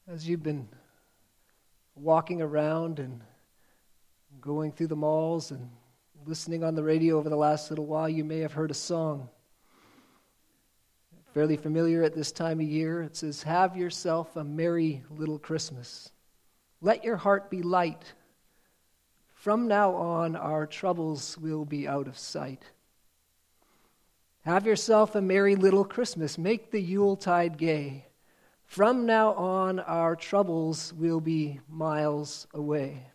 As you've been walking around and going through the malls and listening on the radio over the last little while, you may have heard a song. Fairly familiar at this time of year. It says, "Have yourself a merry little Christmas. Let your heart be light. From now on, our troubles will be out of sight. Have yourself a merry little Christmas. Make the Yuletide gay. From now on, our troubles will be miles away."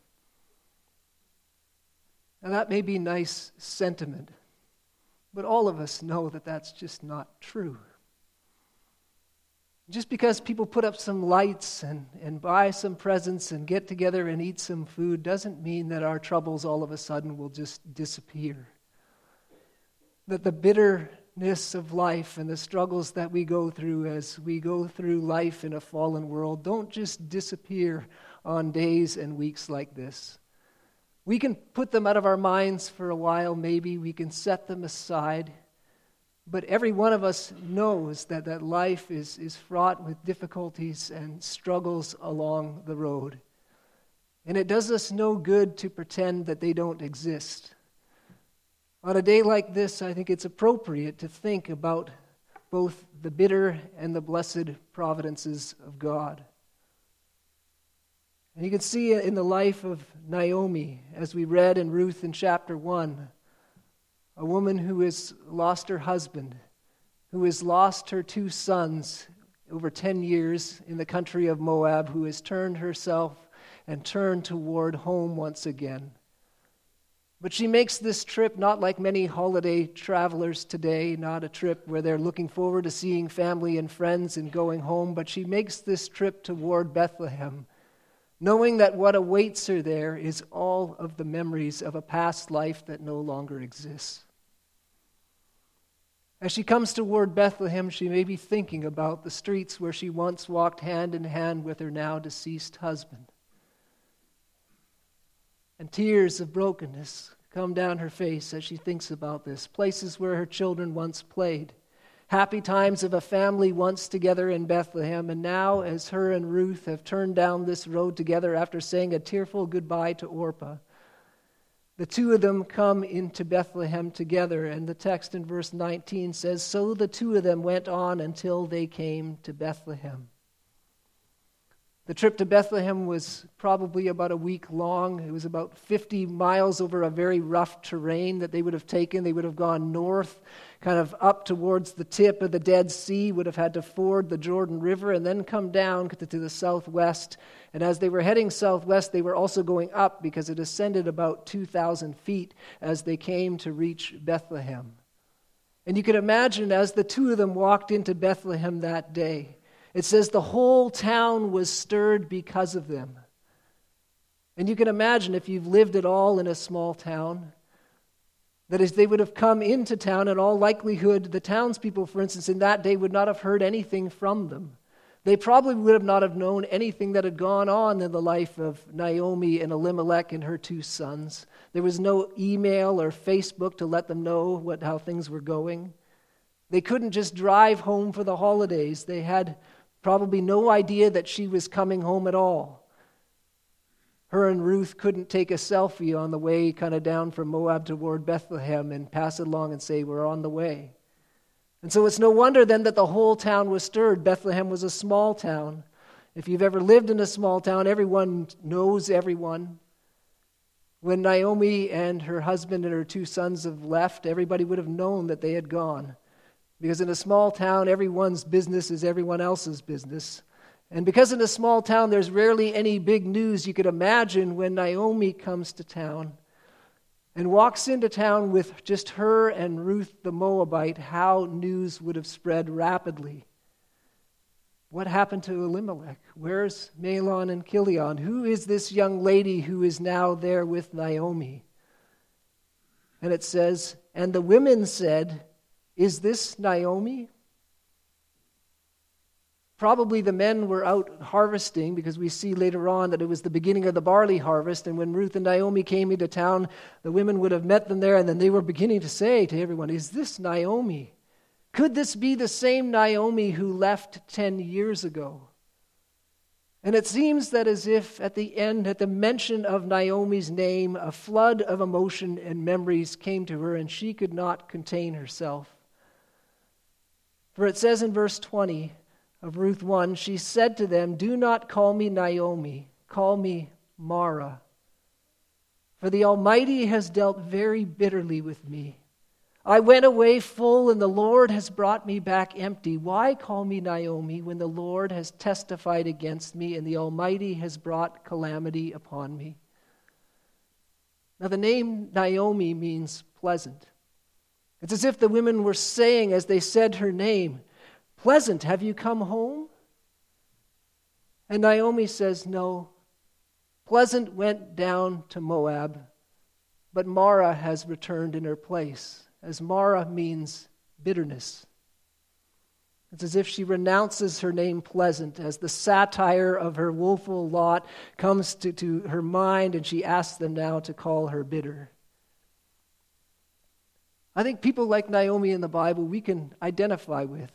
Now that may be nice sentiment, but all of us know that that's just not true. Just because people put up some lights and buy some presents and get together and eat some food doesn't mean that our troubles all of a sudden will just disappear. That the bitterness of life and the struggles that we go through as we go through life in a fallen world don't just disappear on days and weeks like this. We can put them out of our minds for a while, maybe. We can set them aside. But every one of us knows that life is fraught with difficulties and struggles along the road. And it does us no good to pretend that they don't exist. On a day like this, I think it's appropriate to think about both the bitter and the blessed providences of God. And you can see in the life of Naomi, as we read in Ruth in chapter 1, a woman who has lost her husband, who has lost her 2 sons over 10 years in the country of Moab, who has turned herself and turned toward home once again. But she makes this trip not like many holiday travelers today, not a trip where they're looking forward to seeing family and friends and going home, but she makes this trip toward Bethlehem, knowing that what awaits her there is all of the memories of a past life that no longer exists. As she comes toward Bethlehem, she may be thinking about the streets where she once walked hand in hand with her now deceased husband. And tears of brokenness come down her face as she thinks about this. Places where her children once played. Happy times of a family once together in Bethlehem. And now, as her and Ruth have turned down this road together after saying a tearful goodbye to Orpah, the two of them come into Bethlehem together. And the text in verse 19 says, "So the two of them went on until they came to Bethlehem." The trip to Bethlehem was probably about a week long. It was about 50 miles over a very rough terrain that they would have taken. They would have gone north, kind of up towards the tip of the Dead Sea, would have had to ford the Jordan River, and then come down to the southwest. And as they were heading southwest, they were also going up because it ascended about 2,000 feet as they came to reach Bethlehem. And you can imagine as the two of them walked into Bethlehem that day, it says the whole town was stirred because of them. And you can imagine if you've lived at all in a small town, that as they would have come into town, in all likelihood, the townspeople, for instance, in that day would not have heard anything from them. They probably would have not have known anything that had gone on in the life of Naomi and Elimelech and her 2 sons. There was no email or Facebook to let them know how things were going. They couldn't just drive home for the holidays. They had probably no idea that she was coming home at all. Her and Ruth couldn't take a selfie on the way kind of down from Moab toward Bethlehem and pass it along and say, "We're on the way." And so it's no wonder then that the whole town was stirred. Bethlehem was a small town. If you've ever lived in a small town, everyone knows everyone. When Naomi and her husband and her 2 sons have left, everybody would have known that they had gone. Because in a small town, everyone's business is everyone else's business. And because in a small town, there's rarely any big news, you could imagine when Naomi comes to town and walks into town with just her and Ruth the Moabite, how news would have spread rapidly. What happened to Elimelech? Where's Mahlon and Chilion? Who is this young lady who is now there with Naomi? And it says, "And the women said, 'Is this Naomi?'" Probably the men were out harvesting because we see later on that it was the beginning of the barley harvest. And when Ruth and Naomi came into town, the women would have met them there. And then they were beginning to say to everyone, "Is this Naomi? Could this be the same Naomi who left 10 years ago?" And it seems that as if at the end, at the mention of Naomi's name, a flood of emotion and memories came to her, and she could not contain herself. For it says in verse 20 of Ruth 1, she said to them, "Do not call me Naomi, call me Mara. For the Almighty has dealt very bitterly with me. I went away full, and the Lord has brought me back empty. Why call me Naomi when the Lord has testified against me, and the Almighty has brought calamity upon me?" Now, the name Naomi means pleasant. It's as if the women were saying, as they said her name, "Pleasant, have you come home?" And Naomi says, "No. Pleasant went down to Moab, but Mara has returned in her place," as Mara means bitterness. It's as if she renounces her name Pleasant as the satire of her woeful lot comes to her mind, and she asks them now to call her bitter. I think people like Naomi in the Bible we can identify with.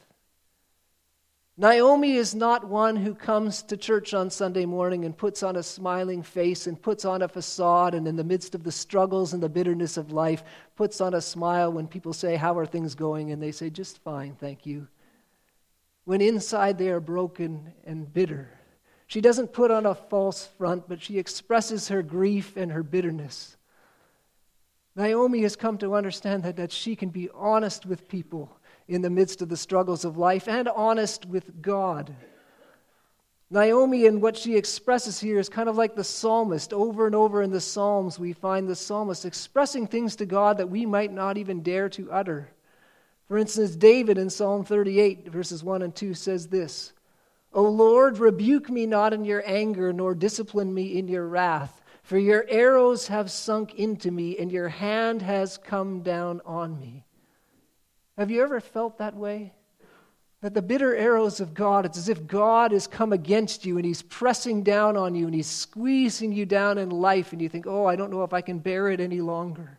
Naomi is not one who comes to church on Sunday morning and puts on a smiling face and puts on a facade, and in the midst of the struggles and the bitterness of life, puts on a smile when people say, "How are things going?" And they say, "Just fine, thank you." When inside they are broken and bitter. She doesn't put on a false front, but she expresses her grief and her bitterness. Naomi has come to understand that she can be honest with people in the midst of the struggles of life, and honest with God. Naomi, in what she expresses here, is kind of like the psalmist. Over and over in the Psalms, we find the psalmist expressing things to God that we might not even dare to utter. For instance, David in Psalm 38, verses 1 and 2 says this, "O Lord, rebuke me not in your anger, nor discipline me in your wrath. For your arrows have sunk into me, and your hand has come down on me." Have you ever felt that way? That the bitter arrows of God, it's as if God has come against you and He's pressing down on you and He's squeezing you down in life, and you think, "Oh, I don't know if I can bear it any longer."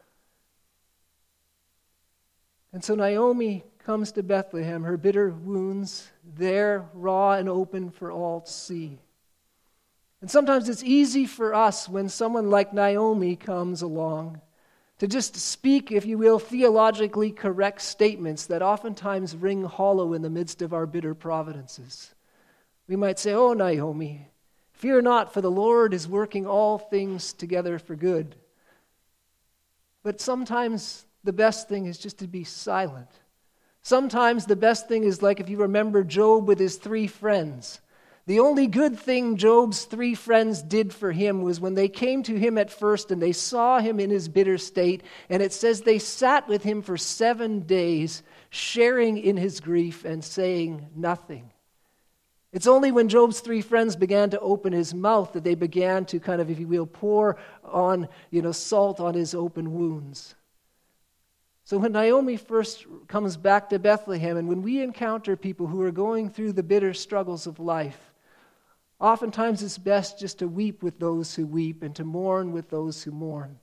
And so Naomi comes to Bethlehem, her bitter wounds there, raw and open for all to see. And sometimes it's easy for us when someone like Naomi comes along to just speak, if you will, theologically correct statements that oftentimes ring hollow in the midst of our bitter providences. We might say, "Oh, Naomi, fear not, for the Lord is working all things together for good." But sometimes the best thing is just to be silent. Sometimes the best thing is like if you remember Job with his 3 friends. The only good thing Job's 3 friends did for him was when they came to him at first and they saw him in his bitter state, and it says they sat with him for 7 days, sharing in his grief and saying nothing. It's only when Job's 3 friends began to open his mouth that they began to kind of, if you will, pour on, salt on his open wounds. So when Naomi first comes back to Bethlehem, and when we encounter people who are going through the bitter struggles of life, oftentimes it's best just to weep with those who weep and to mourn with those who mourn.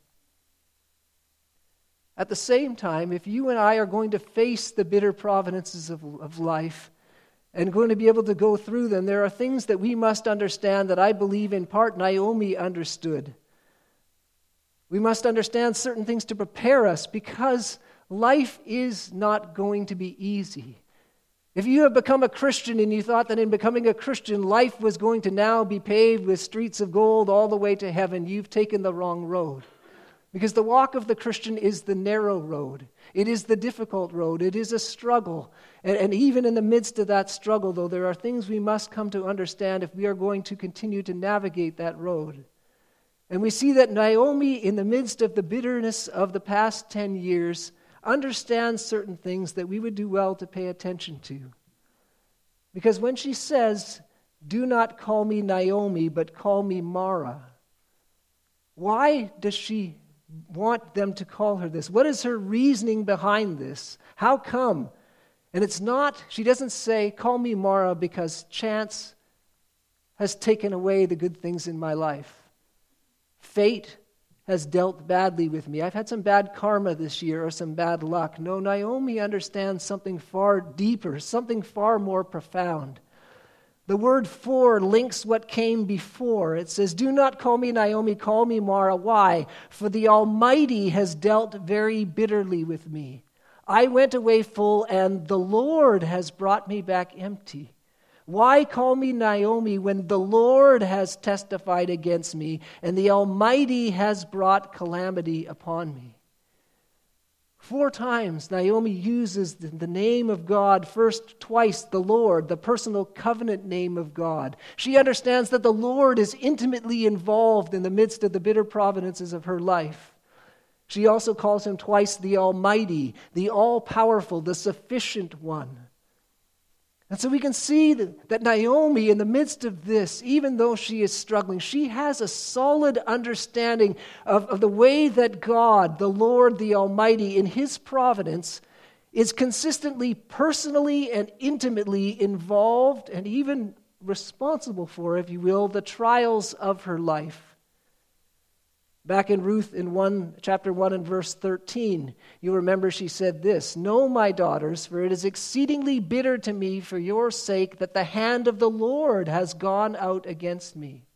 At the same time, if you and I are going to face the bitter providences of life and going to be able to go through them, there are things that we must understand that I believe in part Naomi understood. We must understand certain things to prepare us, because life is not going to be easy. If you have become a Christian and you thought that in becoming a Christian, life was going to now be paved with streets of gold all the way to heaven, you've taken the wrong road. Because the walk of the Christian is the narrow road. It is the difficult road. It is a struggle. And even in the midst of that struggle, though, there are things we must come to understand if we are going to continue to navigate that road. And we see that Naomi, in the midst of the bitterness of the past 10 years, understands certain things that we would do well to pay attention to. Because when she says, "Do not call me Naomi, but call me Mara," why does she want them to call her this? What is her reasoning behind this? How come? And it's not, she doesn't say, "Call me Mara because chance has taken away the good things in my life. Fate has dealt badly with me. I've had some bad karma this year or some bad luck." No, Naomi understands something far deeper, something far more profound. The word "for" links what came before. It says, "Do not call me Naomi, call me Mara." Why? "For the Almighty has dealt very bitterly with me. I went away full, and the Lord has brought me back empty. Why call me Naomi when the Lord has testified against me, and the Almighty has brought calamity upon me?" 4 times Naomi uses the name of God. First, twice, the Lord, the personal covenant name of God. She understands that the Lord is intimately involved in the midst of the bitter providences of her life. She also calls him twice the Almighty, the all-powerful, the sufficient one. And so we can see that Naomi, in the midst of this, even though she is struggling, she has a solid understanding of the way that God, the Lord, the Almighty, in His providence, is consistently, personally, and intimately involved and even responsible for, if you will, the trials of her life. Back in Ruth in chapter 1 and verse 13, you remember she said this, "Know, my daughters, for it is exceedingly bitter to me for your sake that the hand of the Lord has gone out against me."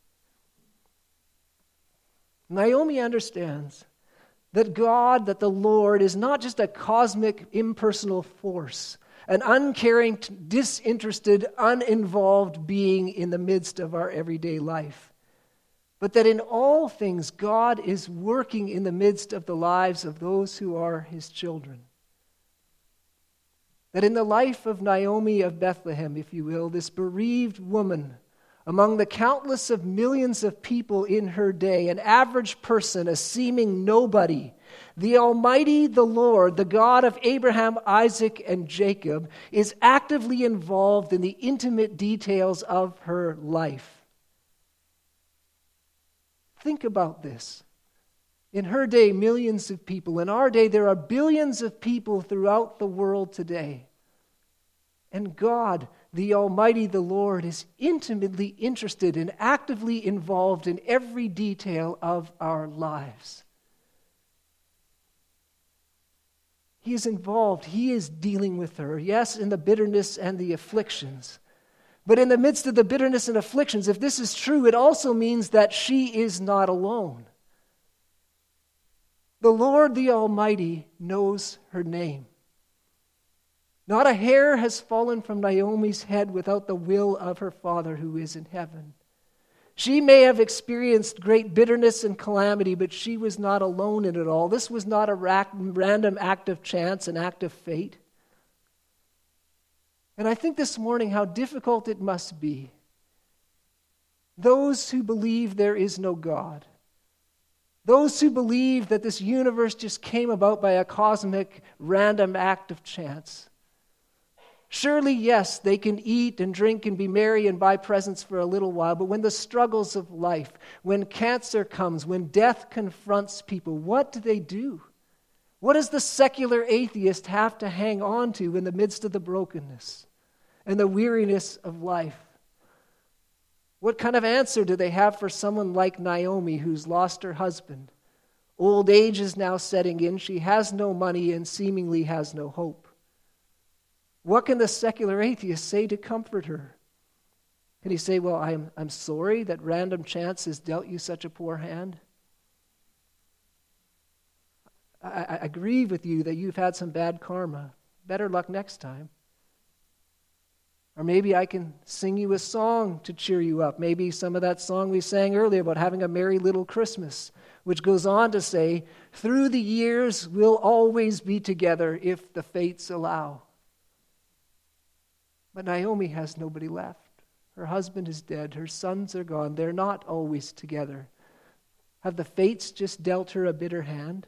Naomi understands that God, that the Lord, is not just a cosmic, impersonal force, an uncaring, disinterested, uninvolved being in the midst of our everyday life, but that in all things God is working in the midst of the lives of those who are His children. That in the life of Naomi of Bethlehem, if you will, this bereaved woman, among the countless of millions of people in her day, an average person, a seeming nobody, the Almighty, the Lord, the God of Abraham, Isaac, and Jacob, is actively involved in the intimate details of her life. Think about this. In her day, millions of people. In our day, there are billions of people throughout the world today. And God, the Almighty, the Lord, is intimately interested and actively involved in every detail of our lives. He is involved. He is dealing with her. Yes, in the bitterness and the afflictions. But in the midst of the bitterness and afflictions, if this is true, it also means that she is not alone. The Lord, the Almighty, knows her name. Not a hair has fallen from Naomi's head without the will of her Father who is in heaven. She may have experienced great bitterness and calamity, but she was not alone in it all. This was not a random act of chance, an act of fate. And I think this morning how difficult it must be. Those who believe there is no God, those who believe that this universe just came about by a cosmic, random act of chance. Surely, yes, they can eat and drink and be merry and buy presents for a little while, but when the struggles of life, when cancer comes, when death confronts people, what do? What does the secular atheist have to hang on to in the midst of the brokenness and the weariness of life? What kind of answer do they have for someone like Naomi who's lost her husband? Old age is now setting in. She has no money and seemingly has no hope. What can the secular atheist say to comfort her? Can he say, well, I'm sorry that random chance has dealt you such a poor hand? I agree with you that you've had some bad karma. Better luck next time. Or maybe I can sing you a song to cheer you up. Maybe some of that song we sang earlier about having a merry little Christmas, which goes on to say, through the years we'll always be together if the fates allow. But Naomi has nobody left. Her husband is dead. Her sons are gone. They're not always together. Have the fates just dealt her a bitter hand?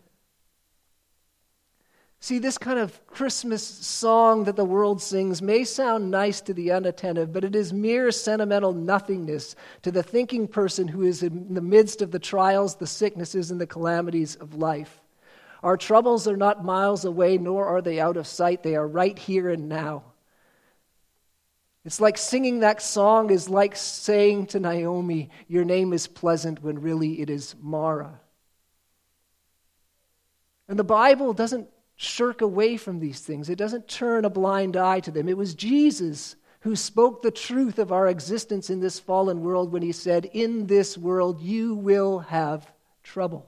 See, this kind of Christmas song that the world sings may sound nice to the unattentive, but it is mere sentimental nothingness to the thinking person who is in the midst of the trials, the sicknesses, and the calamities of life. Our troubles are not miles away, nor are they out of sight. They are right here and now. It's like singing that song is like saying to Naomi, your name is pleasant, when really it is Mara. And the Bible doesn't shirk away from these things. It doesn't turn a blind eye to them. It was Jesus who spoke the truth of our existence in this fallen world when he said, "In this world you will have trouble."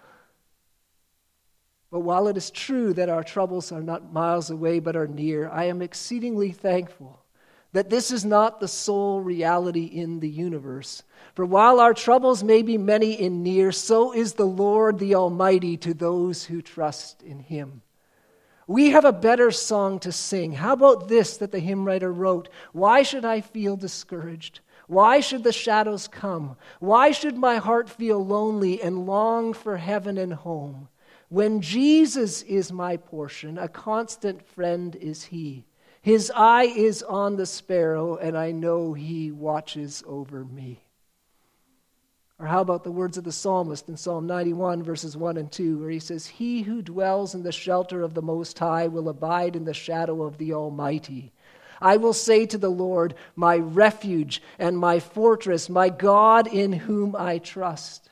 But while it is true that our troubles are not miles away but are near, I am exceedingly thankful that this is not the sole reality in the universe. For while our troubles may be many and near, so is the Lord the Almighty to those who trust in him. We have a better song to sing. How about this that the hymn writer wrote? Why should I feel discouraged? Why should the shadows come? Why should my heart feel lonely and long for heaven and home? When Jesus is my portion, a constant friend is he. His eye is on the sparrow, and I know he watches over me. Or how about the words of the psalmist in Psalm 91, verses 1 and 2, where he says, "He who dwells in the shelter of the Most High will abide in the shadow of the Almighty. I will say to the Lord, my refuge and my fortress, my God in whom I trust."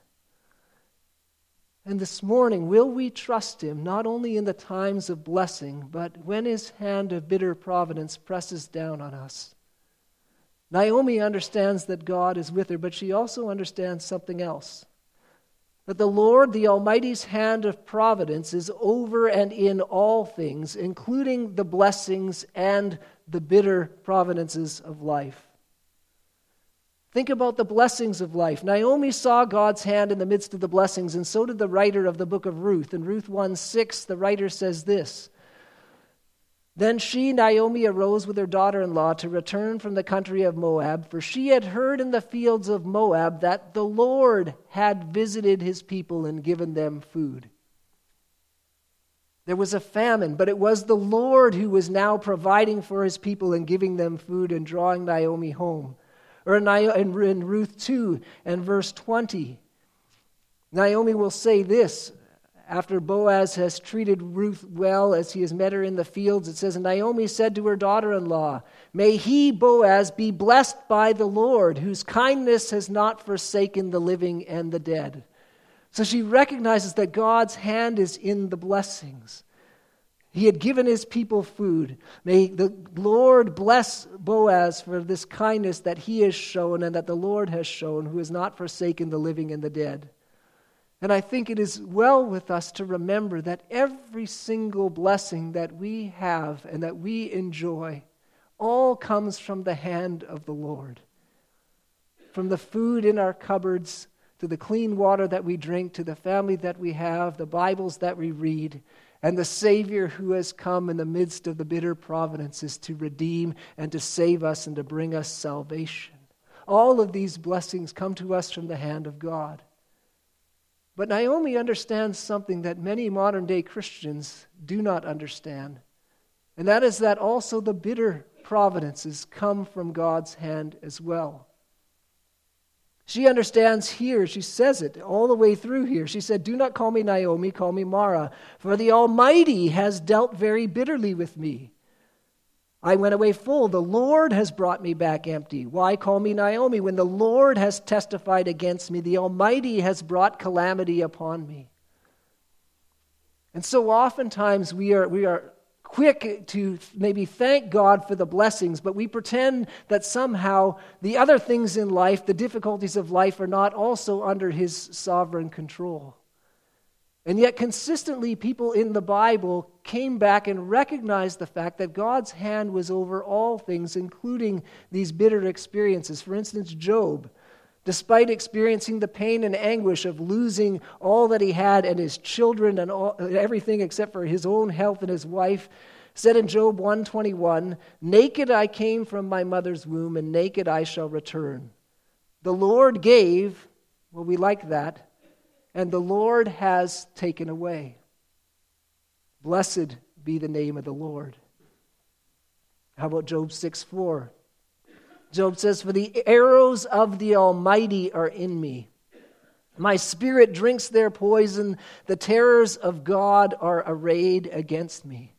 And this morning, will we trust him not only in the times of blessing, but when his hand of bitter providence presses down on us? Naomi understands that God is with her, but she also understands something else. That the Lord, the Almighty's hand of providence, is over and in all things, including the blessings and the bitter providences of life. Think about the blessings of life. Naomi saw God's hand in the midst of the blessings, and so did the writer of the book of Ruth. In Ruth 1:6, the writer says this, "Then she, Naomi, arose with her daughter-in-law to return from the country of Moab, for she had heard in the fields of Moab that the Lord had visited his people and given them food." There was a famine, but it was the Lord who was now providing for his people and giving them food and drawing Naomi home. Or in Ruth 2 and verse 20, Naomi will say this, after Boaz has treated Ruth well as he has met her in the fields. It says, "And Naomi said to her daughter-in-law, 'May he, Boaz, be blessed by the Lord, whose kindness has not forsaken the living and the dead.'" So she recognizes that God's hand is in the blessings. He had given his people food. May the Lord bless Boaz for this kindness that he has shown and that the Lord has shown, who has not forsaken the living and the dead. And I think it is well with us to remember that every single blessing that we have and that we enjoy all comes from the hand of the Lord. From the food in our cupboards, to the clean water that we drink, to the family that we have, the Bibles that we read, and the Savior who has come in the midst of the bitter providences to redeem and to save us and to bring us salvation. All of these blessings come to us from the hand of God. But Naomi understands something that many modern-day Christians do not understand, and that is that also the bitter providences come from God's hand as well. She understands here, she says it all the way through here. She said, "Do not call me Naomi, call me Mara, for the Almighty has dealt very bitterly with me. I went away full, the Lord has brought me back empty. Why call me Naomi when the Lord has testified against me? The Almighty has brought calamity upon me." And so oftentimes we are quick to maybe thank God for the blessings, but we pretend that somehow the other things in life, the difficulties of life, are not also under his sovereign control. And yet consistently people in the Bible came back and recognized the fact that God's hand was over all things, including these bitter experiences. For instance, Job, despite experiencing the pain and anguish of losing all that he had and his children and everything except for his own health and his wife, said in Job 1:21, "Naked I came from my mother's womb, and naked I shall return. The Lord gave," well, we like that, "and the Lord has taken away. Blessed be the name of the Lord." How about Job 6:4? Job says, "For the arrows of the Almighty are in me. My spirit drinks their poison. The terrors of God are arrayed against me."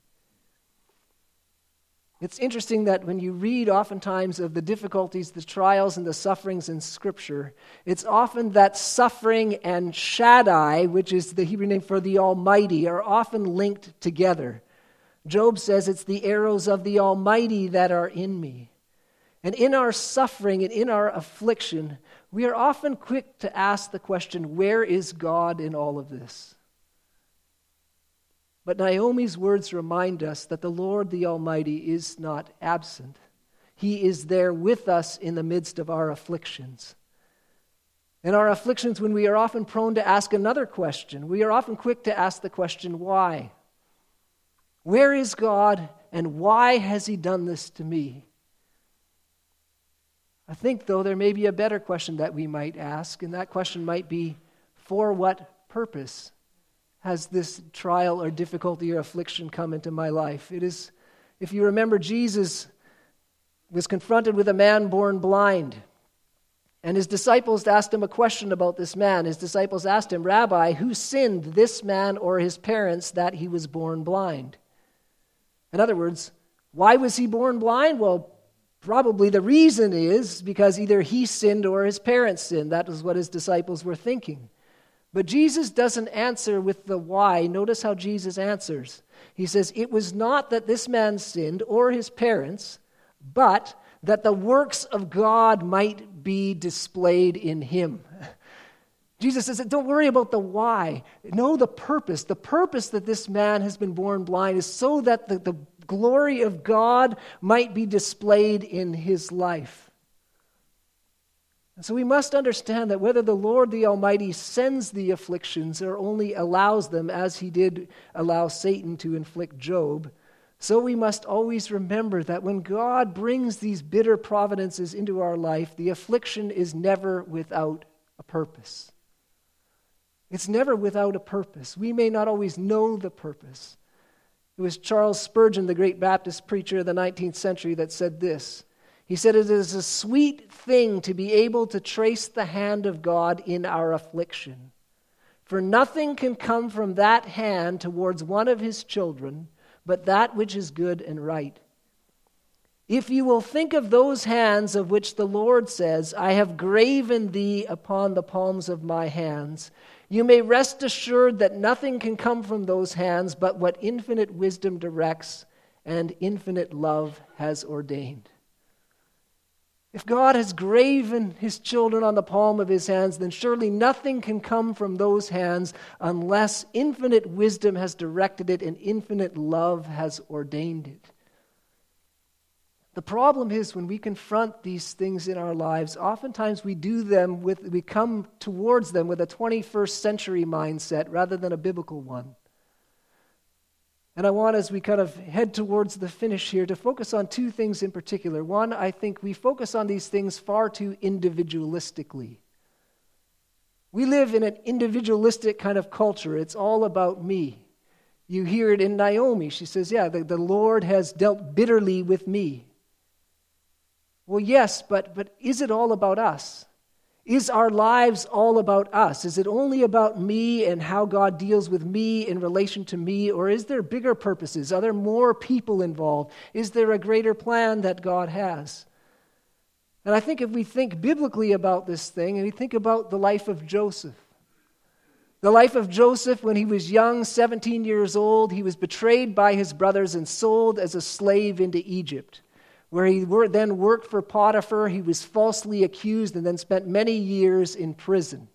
It's interesting that when you read oftentimes of the difficulties, the trials, and the sufferings in Scripture, it's often that suffering and Shaddai, which is the Hebrew name for the Almighty, are often linked together. Job says it's the arrows of the Almighty that are in me. And in our suffering and in our affliction, we are often quick to ask the question, where is God in all of this? But Naomi's words remind us that the Lord, the Almighty, is not absent. He is there with us in the midst of our afflictions. In our afflictions, when we are often prone to ask another question, we are often quick to ask the question, why? Where is God, and why has He done this to me? I think, though, there may be a better question that we might ask, and that question might be, for what purpose has this trial or difficulty or affliction come into my life? It is, if you remember, Jesus was confronted with a man born blind, and his disciples asked him a question about this man. His disciples asked him, Rabbi, who sinned, this man or his parents, that he was born blind? In other words, why was he born blind? Well, probably the reason is because either he sinned or his parents sinned. That was what his disciples were thinking. But Jesus doesn't answer with the why. Notice how Jesus answers. He says, it was not that this man sinned or his parents, but that the works of God might be displayed in him. Jesus says, don't worry about the why. Know the purpose. The purpose that this man has been born blind is so that the glory of God might be displayed in his life. And so we must understand that whether the Lord the Almighty sends the afflictions or only allows them, as He did allow Satan to inflict Job, so we must always remember that when God brings these bitter providences into our life, the affliction is never without a purpose. It's never without a purpose. We may not always know the purpose. It was Charles Spurgeon, the great Baptist preacher of the 19th century, that said this. He said, it is a sweet thing to be able to trace the hand of God in our affliction. For nothing can come from that hand towards one of His children, but that which is good and right. If you will think of those hands of which the Lord says, I have graven thee upon the palms of my hands, you may rest assured that nothing can come from those hands but what infinite wisdom directs and infinite love has ordained. If God has graven His children on the palm of His hands, then surely nothing can come from those hands unless infinite wisdom has directed it and infinite love has ordained it. The problem is when we confront these things in our lives, oftentimes we come towards them with a 21st century mindset rather than a biblical one. And I want, as we kind of head towards the finish here, to focus on two things in particular. One, I think we focus on these things far too individualistically. We live in an individualistic kind of culture. It's all about me. You hear it in Naomi. She says, the Lord has dealt bitterly with me. Well, yes, but is it all about us? Is our lives all about us? Is it only about me and how God deals with me in relation to me? Or is there bigger purposes? Are there more people involved? Is there a greater plan that God has? And I think if we think biblically about this thing, and we think about the life of Joseph. The life of Joseph when he was young, 17 years old, he was betrayed by his brothers and sold as a slave into Egypt, where he then worked for Potiphar. He was falsely accused and then spent many years in prison.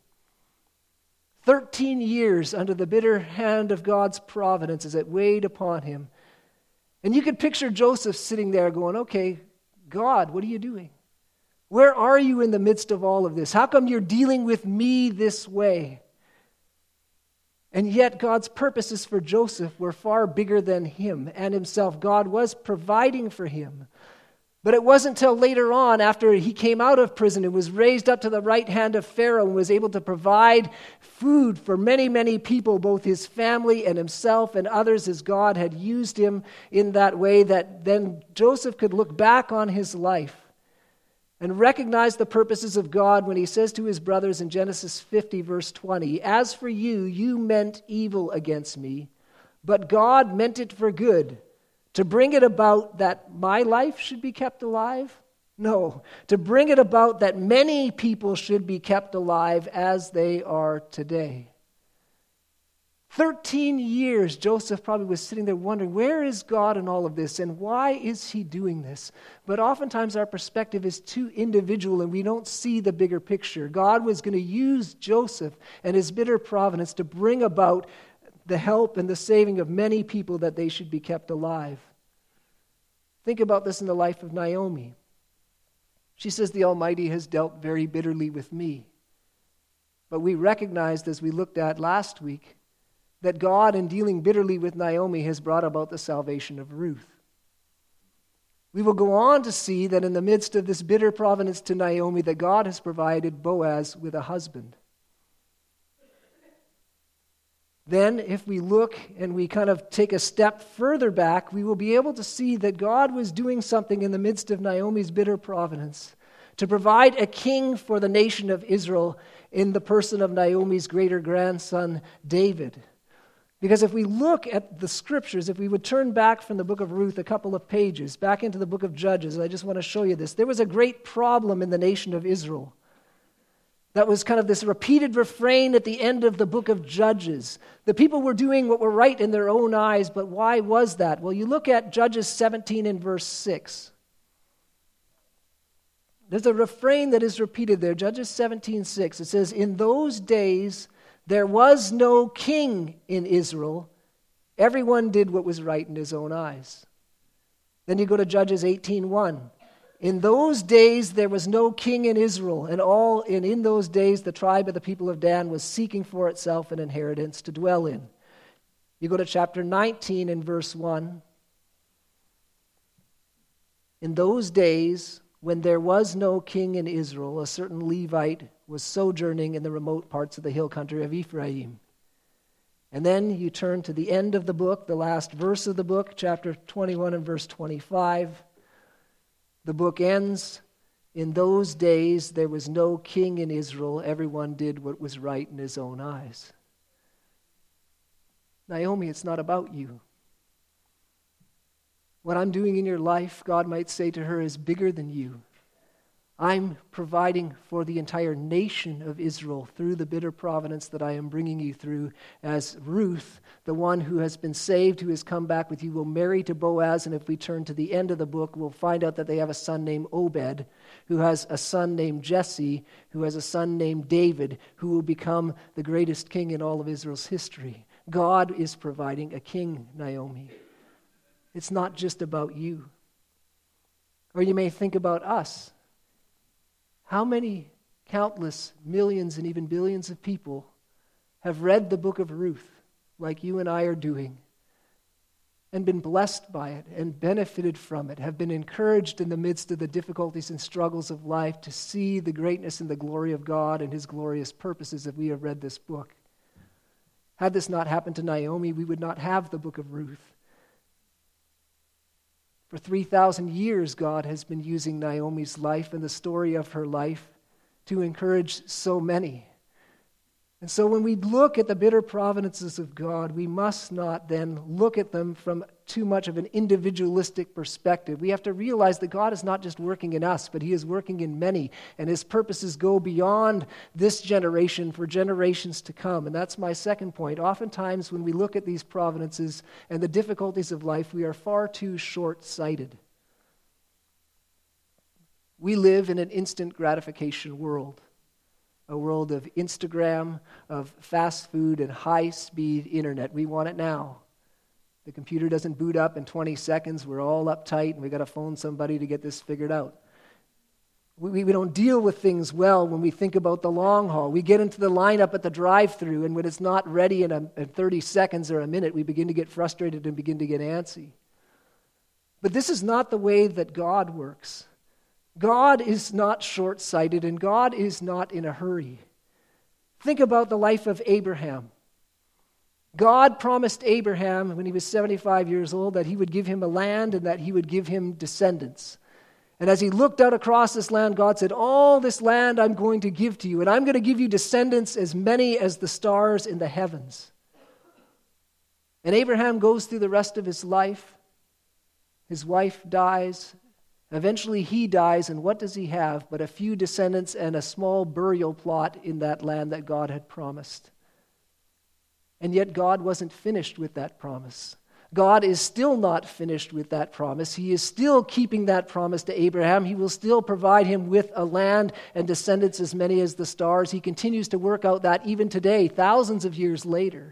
13 years under the bitter hand of God's providence as it weighed upon him. And you could picture Joseph sitting there going, okay, God, what are you doing? Where are you in the midst of all of this? How come you're dealing with me this way? And yet God's purposes for Joseph were far bigger than him and himself. God was providing for him. But it wasn't until later on, after he came out of prison and was raised up to the right hand of Pharaoh and was able to provide food for many, many people, both his family and himself and others as God had used him in that way, that then Joseph could look back on his life and recognize the purposes of God when he says to his brothers in Genesis 50, verse 20, as for you, you meant evil against me, but God meant it for good, to bring it about that my life should be kept alive? No, to bring it about that many people should be kept alive as they are today. 13 years, Joseph probably was sitting there wondering, where is God in all of this, and why is he doing this? But oftentimes our perspective is too individual, and we don't see the bigger picture. God was going to use Joseph and his bitter providence to bring about the help and the saving of many people that they should be kept alive. Think about this in the life of Naomi. She says, the Almighty has dealt very bitterly with me. But we recognized, as we looked at last week, that God, in dealing bitterly with Naomi, has brought about the salvation of Ruth. We will go on to see that in the midst of this bitter providence to Naomi, that God has provided Boaz with a husband. Then, if we look and we kind of take a step further back, we will be able to see that God was doing something in the midst of Naomi's bitter providence to provide a king for the nation of Israel in the person of Naomi's greater grandson, David. Because if we look at the scriptures, if we would turn back from the book of Ruth a couple of pages, back into the book of Judges, I just want to show you this. There was a great problem in the nation of Israel. That was kind of this repeated refrain at the end of the book of Judges. The people were doing what were right in their own eyes, but why was that? Well, you look at Judges 17 and verse 6. There's a refrain that is repeated there, Judges 17:6. It says, in those days there was no king in Israel. Everyone did what was right in his own eyes. Then you go to Judges 18:1. In those days there was no king in Israel, and in those days the tribe of the people of Dan was seeking for itself an inheritance to dwell in. You go to chapter 19 and verse 1. In those days, when there was no king in Israel, a certain Levite was sojourning in the remote parts of the hill country of Ephraim. And then you turn to the end of the book, the last verse of the book, chapter 21 and verse 25. The book ends, in those days there was no king in Israel. Everyone did what was right in his own eyes. Naomi, it's not about you. What I'm doing in your life, God might say to her, is bigger than you. I'm providing for the entire nation of Israel through the bitter providence that I am bringing you through, as Ruth, the one who has been saved, who has come back with you, will marry to Boaz. And if we turn to the end of the book, we'll find out that they have a son named Obed, who has a son named Jesse, who has a son named David, who will become the greatest king in all of Israel's history. God is providing a king, Naomi. It's not just about you. Or you may think about us. How many countless millions and even billions of people have read the book of Ruth, like you and I are doing, and been blessed by it and benefited from it, have been encouraged in the midst of the difficulties and struggles of life to see the greatness and the glory of God and his glorious purposes if we have read this book. Had this not happened to Naomi, we would not have the book of Ruth. For 3,000 years, God has been using Naomi's life and the story of her life to encourage so many. And so when we look at the bitter providences of God, we must not then look at them from too much of an individualistic perspective. We have to realize that God is not just working in us, but he is working in many, and his purposes go beyond this generation for generations to come. And that's my second point. Oftentimes when we look at these providences and the difficulties of life, we are far too short-sighted. We live in an instant gratification world. A world of Instagram, of fast food, and high-speed internet. We want it now. The computer doesn't boot up in 20 seconds. We're all uptight, and we've got to phone somebody to get this figured out. We don't deal with things well when we think about the long haul. We get into the lineup at the drive-thru, and when it's not ready in 30 seconds or a minute, we begin to get frustrated and begin to get antsy. But this is not the way that God works. God is not short-sighted, and God is not in a hurry. Think about the life of Abraham. God promised Abraham when he was 75 years old that he would give him a land and that he would give him descendants. And as he looked out across this land, God said, all this land I'm going to give to you, and I'm going to give you descendants as many as the stars in the heavens. And Abraham goes through the rest of his life. His wife dies. Eventually he dies, and what does he have but a few descendants and a small burial plot in that land that God had promised? And yet God wasn't finished with that promise. God is still not finished with that promise. He is still keeping that promise to Abraham. He will still provide him with a land and descendants as many as the stars. He continues to work out that even today, thousands of years later.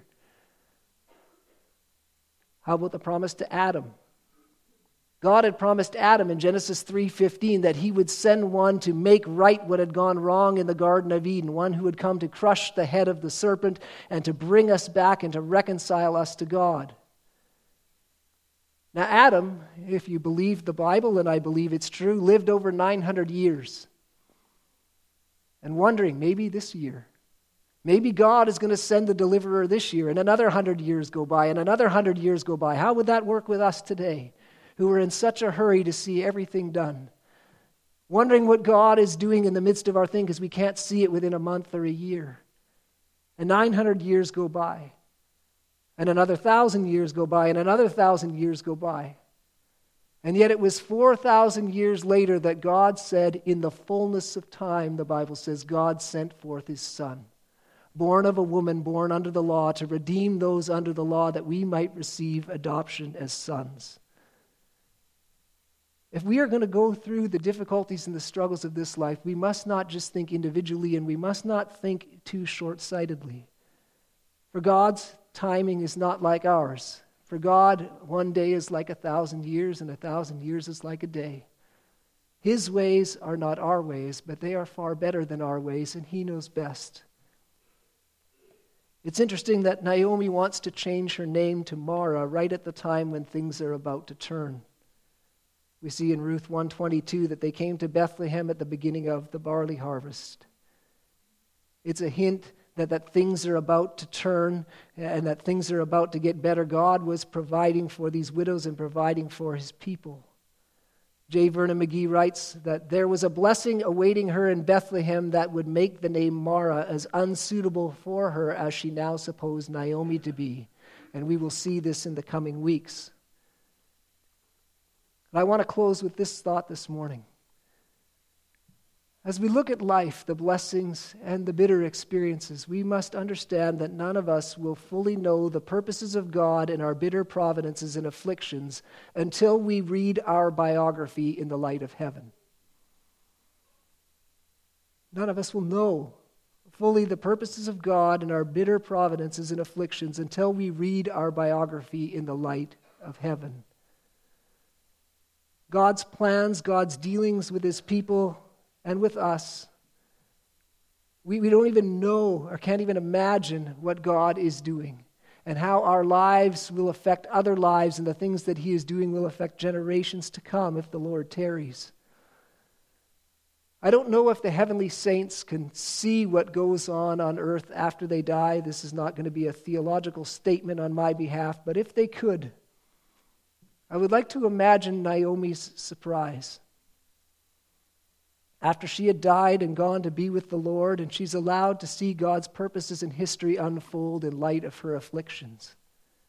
How about the promise to Adam? God had promised Adam in Genesis 3:15 that he would send one to make right what had gone wrong in the Garden of Eden, one who would come to crush the head of the serpent and to bring us back and to reconcile us to God. Now, Adam, if you believe the Bible, and I believe it's true, lived over 900 years. And wondering, maybe this year, maybe God is going to send the deliverer this year, and another 100 years go by, and another 100 years go by. How would that work with us today, who are in such a hurry to see everything done? Wondering what God is doing in the midst of our thing because we can't see it within a month or a year. And 900 years go by. And another 1,000 years go by, and another 1,000 years go by. And yet it was 4,000 years later that God said, in the fullness of time, the Bible says, God sent forth his Son, born of a woman, born under the law, to redeem those under the law that we might receive adoption as sons. If we are going to go through the difficulties and the struggles of this life, we must not just think individually, and we must not think too short-sightedly. For God's timing is not like ours. For God, one day is like 1,000 years, and 1,000 years is like a day. His ways are not our ways, but they are far better than our ways, and he knows best. It's interesting that Naomi wants to change her name to Mara right at the time when things are about to turn. We see in Ruth 1:22 that they came to Bethlehem at the beginning of the barley harvest. It's a hint that things are about to turn and that things are about to get better. God was providing for these widows and providing for his people. J. Vernon McGee writes that there was a blessing awaiting her in Bethlehem that would make the name Mara as unsuitable for her as she now supposed Naomi to be. And we will see this in the coming weeks. And I want to close with this thought this morning. As we look at life, the blessings and the bitter experiences, we must understand that none of us will fully know the purposes of God in our bitter providences and afflictions until we read our biography in the light of heaven. None of us will know fully the purposes of God in our bitter providences and afflictions until we read our biography in the light of heaven. God's plans, God's dealings with his people and with us, we don't even know or can't even imagine what God is doing and how our lives will affect other lives, and the things that he is doing will affect generations to come if the Lord tarries. I don't know if the heavenly saints can see what goes on earth after they die. This is not going to be a theological statement on my behalf, but if they could, I would like to imagine Naomi's surprise. After she had died and gone to be with the Lord, and she's allowed to see God's purposes in history unfold in light of her afflictions.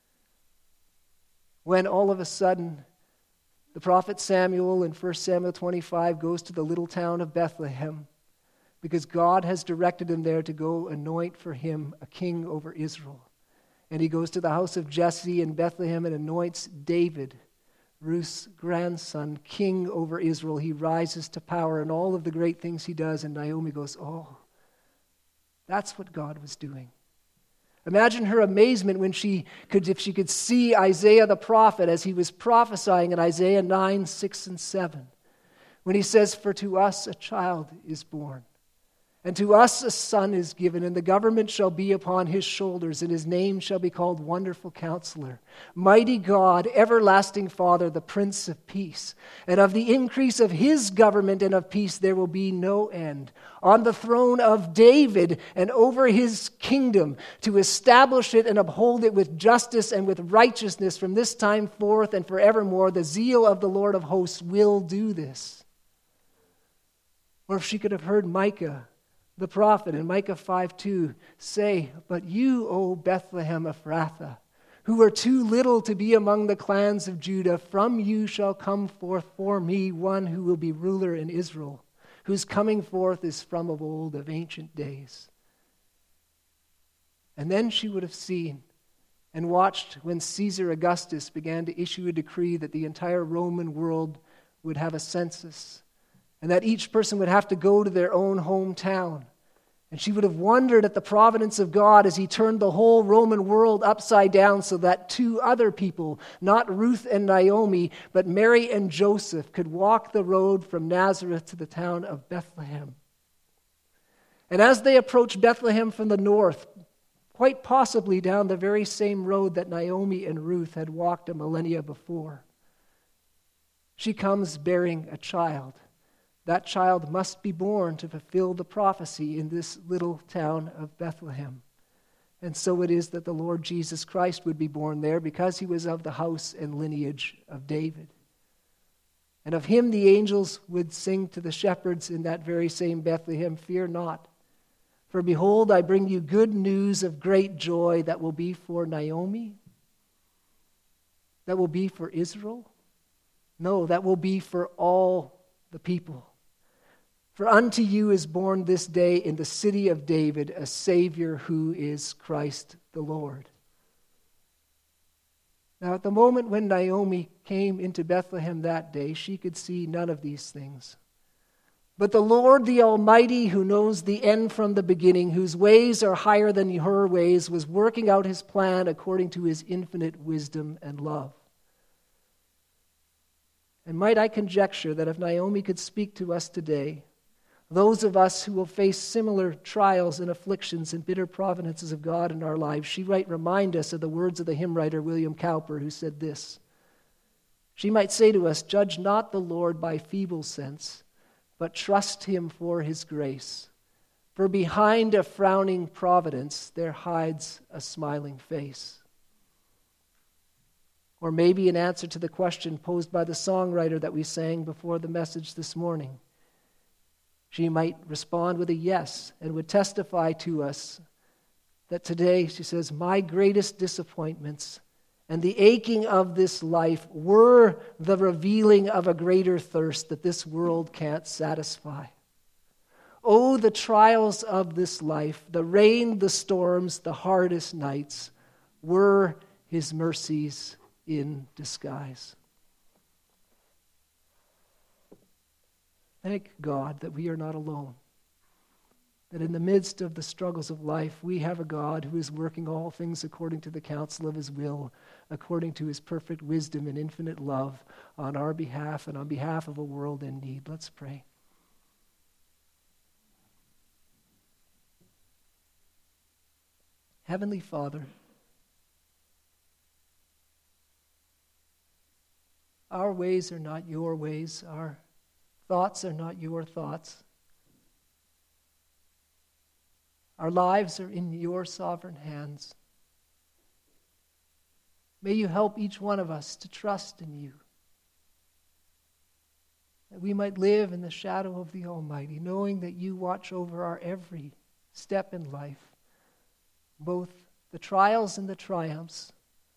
When all of a sudden, the prophet Samuel in 1 Samuel 25 goes to the little town of Bethlehem because God has directed him there to go anoint for him a king over Israel. And he goes to the house of Jesse in Bethlehem and anoints David, Ruth's grandson, king over Israel. He rises to power and all of the great things he does. And Naomi goes, oh, that's what God was doing. Imagine her amazement when if she could see Isaiah the prophet as he was prophesying in Isaiah 9, 6, and 7. When he says, for to us a child is born, and to us a son is given, and the government shall be upon his shoulders, and his name shall be called Wonderful Counselor, Mighty God, Everlasting Father, the Prince of Peace. And of the increase of his government and of peace there will be no end. On the throne of David and over his kingdom, to establish it and uphold it with justice and with righteousness from this time forth and forevermore. The zeal of the Lord of hosts will do this. Or if she could have heard Micah, the prophet, in Micah 5:2 say, but you, O Bethlehem Ephrathah, who are too little to be among the clans of Judah, from you shall come forth for me one who will be ruler in Israel, whose coming forth is from of old, of ancient days. And then she would have seen and watched when Caesar Augustus began to issue a decree that the entire Roman world would have a census and that each person would have to go to their own hometown. And she would have wondered at the providence of God as he turned the whole Roman world upside down so that two other people, not Ruth and Naomi, but Mary and Joseph, could walk the road from Nazareth to the town of Bethlehem. And as they approached Bethlehem from the north, quite possibly down the very same road that Naomi and Ruth had walked a millennia before, she comes bearing a child. That child must be born to fulfill the prophecy in this little town of Bethlehem. And so it is that the Lord Jesus Christ would be born there because he was of the house and lineage of David. And of him the angels would sing to the shepherds in that very same Bethlehem, "Fear not, for behold, I bring you good news of great joy that will be for Naomi, that will be for Israel. No, that will be for all the people. For unto you is born this day in the city of David a Savior who is Christ the Lord." Now, at the moment when Naomi came into Bethlehem that day, she could see none of these things. But the Lord, the Almighty, who knows the end from the beginning, whose ways are higher than her ways, was working out his plan according to his infinite wisdom and love. And might I conjecture that if Naomi could speak to us today, those of us who will face similar trials and afflictions and bitter providences of God in our lives, she might remind us of the words of the hymn writer William Cowper, who said this. She might say to us, "Judge not the Lord by feeble sense, but trust him for his grace. For behind a frowning providence there hides a smiling face." Or maybe in answer to the question posed by the songwriter that we sang before the message this morning, she might respond with a yes and would testify to us that today, she says, "My greatest disappointments and the aching of this life were the revealing of a greater thirst that this world can't satisfy. Oh, the trials of this life, the rain, the storms, the hardest nights, were his mercies in disguise." Thank God that we are not alone. That in the midst of the struggles of life, we have a God who is working all things according to the counsel of his will, according to his perfect wisdom and infinite love on our behalf and on behalf of a world in need. Let's pray. Heavenly Father, our ways are not your ways. Our thoughts are not your thoughts. Our lives are in your sovereign hands. May you help each one of us to trust in you, that we might live in the shadow of the Almighty, knowing that you watch over our every step in life, both the trials and the triumphs,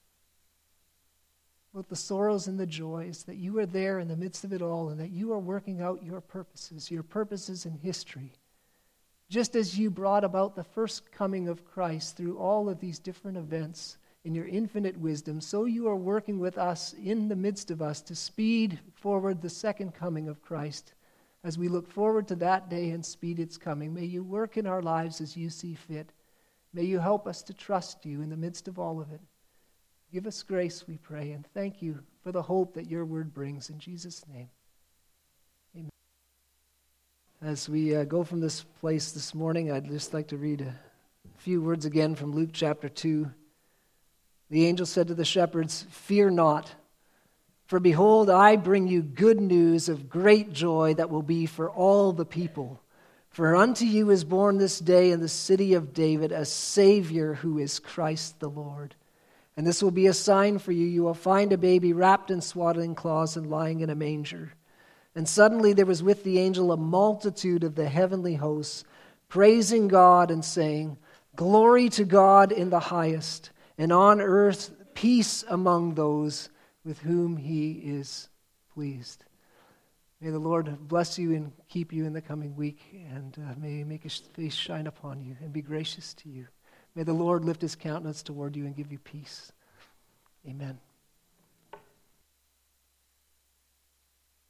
both the sorrows and the joys, that you are there in the midst of it all and that you are working out your purposes in history. Just as you brought about the first coming of Christ through all of these different events in your infinite wisdom, so you are working with us in the midst of us to speed forward the second coming of Christ. As we look forward to that day and speed its coming, may you work in our lives as you see fit. May you help us to trust you in the midst of all of it. Give us grace, we pray, and thank you for the hope that your word brings. In Jesus' name, amen. As we go from this place this morning, I'd just like to read a few words again from Luke chapter 2. The angel said to the shepherds, "Fear not, for behold, I bring you good news of great joy that will be for all the people. For unto you is born this day in the city of David a Savior who is Christ the Lord. And this will be a sign for you. You will find a baby wrapped in swaddling cloths and lying in a manger." And suddenly there was with the angel a multitude of the heavenly hosts, praising God and saying, "Glory to God in the highest, and on earth peace among those with whom he is pleased." May the Lord bless you and keep you in the coming week, and may he make his face shine upon you and be gracious to you. May the Lord lift his countenance toward you and give you peace. Amen.